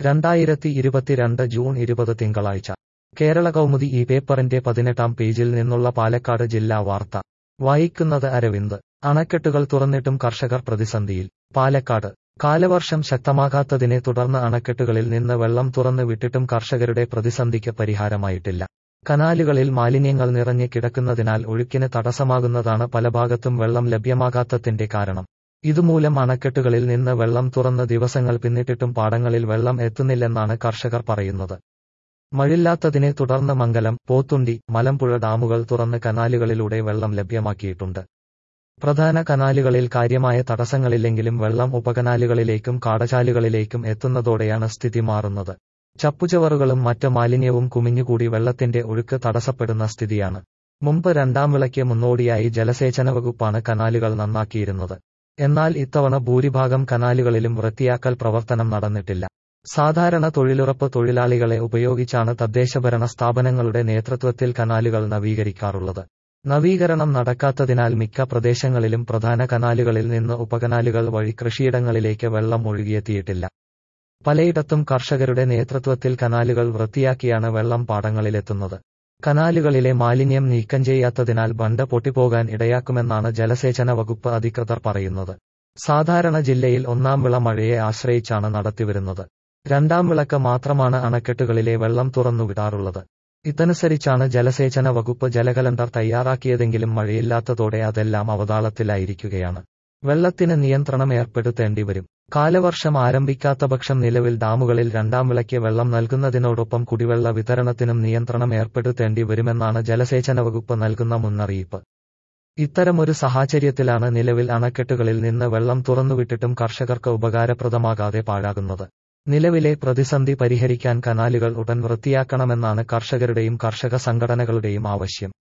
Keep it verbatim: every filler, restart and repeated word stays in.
രണ്ടായിരത്തി ഇരുപത്തിരണ്ട് ജൂൺ ഇരുപത് തിങ്കളാഴ്ച കേരള കൗമുദി ഈ പേപ്പറിന്റെ പതിനെട്ടാം പേജിൽ നിന്നുള്ള പാലക്കാട് ജില്ലാ വാർത്ത വായിക്കുന്നത് അരവിന്ദ്. അണക്കെട്ടുകൾ തുറന്നിട്ടും കർഷകർ പ്രതിസന്ധിയിൽ. പാലക്കാട് കാലവർഷം ശക്തമാകാത്തതിനെ തുടർന്ന് അണക്കെട്ടുകളിൽ നിന്ന് വെള്ളം തുറന്ന് വിട്ടിട്ടും കർഷകരുടെ പ്രതിസന്ധിക്ക് പരിഹാരമായിട്ടില്ല. കനാലുകളിൽ മാലിന്യങ്ങൾ നിറഞ്ഞ് കിടക്കുന്നതിനാൽ ഒഴുക്കിന് തടസ്സമാകുന്നതാണ് പല ഭാഗത്തും വെള്ളം ലഭ്യമാകാത്തതിന്റെ കാരണം. ഇതുമൂലം അണക്കെട്ടുകളിൽ നിന്ന് വെള്ളം തുറന്ന് ദിവസങ്ങൾ പിന്നിട്ടിട്ടും പാടങ്ങളിൽ വെള്ളം എത്തുന്നില്ലെന്നാണ് കർഷകർ പറയുന്നത്. മഴയില്ലാത്തതിനെ തുടർന്ന് മംഗലം, പോത്തുണ്ടി, മലമ്പുഴ ഡാമുകൾ തുറന്ന് കനാലുകളിലൂടെ വെള്ളം ലഭ്യമാക്കിയിട്ടുണ്ട്. പ്രധാന കനാലുകളിൽ കാര്യമായ തടസ്സങ്ങളില്ലെങ്കിലും വെള്ളം ഉപകനാലുകളിലേക്കും കാടചാലുകളിലേക്കും എത്തുന്നതോടെയാണ് സ്ഥിതി മാറുന്നത്. ചപ്പുചവറുകളും മറ്റ് മാലിന്യവും കുമിഞ്ഞുകൂടി വെള്ളത്തിന്റെ ഒഴുക്ക് തടസ്സപ്പെടുന്ന സ്ഥിതിയാണ്. മുമ്പ് രണ്ടാം വിളയ്ക്ക് മുന്നോടിയായി ജലസേചന വകുപ്പാണ് കനാലുകൾ നന്നാക്കിയിരുന്നത്. എന്നാൽ ഇത്തവണ ഭൂരിഭാഗം കനാലുകളിലും വൃത്തിയാക്കൽ പ്രവർത്തനം നടന്നിട്ടില്ല. സാധാരണ തൊഴിലുറപ്പ് തൊഴിലാളികളെ ഉപയോഗിച്ചാണ് തദ്ദേശഭരണ സ്ഥാപനങ്ങളുടെ നേതൃത്വത്തിൽ കനാലുകൾ നവീകരിക്കാറുള്ളത്. നവീകരണം നടക്കാത്തതിനാൽ മിക്ക പ്രദേശങ്ങളിലും പ്രധാന കനാലുകളിൽ നിന്ന് ഉപകനാലുകൾ വഴി കൃഷിയിടങ്ങളിലേക്ക് വെള്ളം ഒഴുകിയെത്തിയിട്ടില്ല. പലയിടത്തും കർഷകരുടെ നേതൃത്വത്തിൽ കനാലുകൾ വൃത്തിയാക്കിയാണ് വെള്ളം പാടങ്ങളിലെത്തുന്നത്. കനാലുകളിലെ മാലിന്യം നീക്കം ചെയ്യാത്തതിനാൽ ബണ്ട് പൊട്ടിപ്പോകാൻ ഇടയാക്കുമെന്നാണ് ജലസേചന വകുപ്പ് അധികൃതർ പറയുന്നത്. സാധാരണ ജില്ലയിൽ ഒന്നാം വിള മഴയെ ആശ്രയിച്ചാണ് നടത്തിവരുന്നത്. രണ്ടാം വിളക്ക് മാത്രമാണ് അണക്കെട്ടുകളിലെ വെള്ളം തുറന്നുവിടാറുള്ളത്. ഇതനുസരിച്ചാണ് ജലസേചന വകുപ്പ് ജലകലണ്ടർ തയ്യാറാക്കിയതെങ്കിലും മഴയില്ലാത്തതോടെ അതെല്ലാം അവതാളത്തിലായിരിക്കുകയാണ്. വെള്ളത്തിന് നിയന്ത്രണം ഏർപ്പെടുത്തേണ്ടിവരും. കാലവർഷം ആരംഭിക്കാത്ത പക്ഷം നിലവിൽ ഡാമുകളിൽ രണ്ടാം വിളയ്ക്ക് വെള്ളം നൽകുന്നതിനോടൊപ്പം കുടിവെള്ള വിതരണത്തിനും നിയന്ത്രണം ഏർപ്പെടുത്തേണ്ടി വരുമെന്നാണ് ജലസേചന വകുപ്പ് നൽകുന്ന മുന്നറിയിപ്പ്. ഇത്തരമൊരു സാഹചര്യത്തിലാണ് നിലവിൽ അണക്കെട്ടുകളിൽ നിന്ന് വെള്ളം തുറന്നുവിട്ടിട്ടും കർഷകർക്ക് ഉപകാരപ്രദമാകാതെ പാഴാകുന്നത്. നിലവിലെ പ്രതിസന്ധി പരിഹരിക്കാൻ കനാലുകൾ ഉടൻ വൃത്തിയാക്കണമെന്നാണ് കർഷകരുടെയും കർഷക സംഘടനകളുടെയും ആവശ്യം.